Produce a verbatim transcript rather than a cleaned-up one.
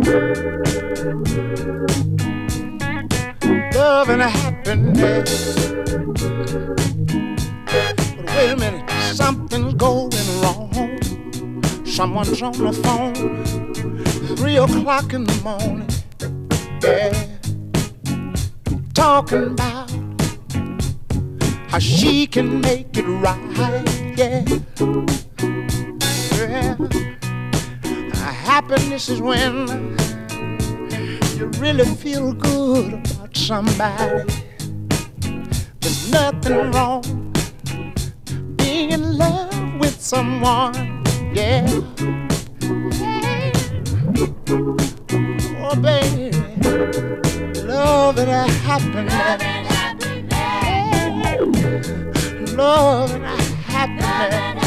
Love and happiness. But wait a minute, something's going wrong. Someone's on the phone, three o'clock in the morning, yeah, talking about how she can make it right, yeah, yeah. Happiness is when you really feel good about somebody. There's nothing wrong being in love with someone, yeah. Oh, baby, love and happiness. Love and happiness.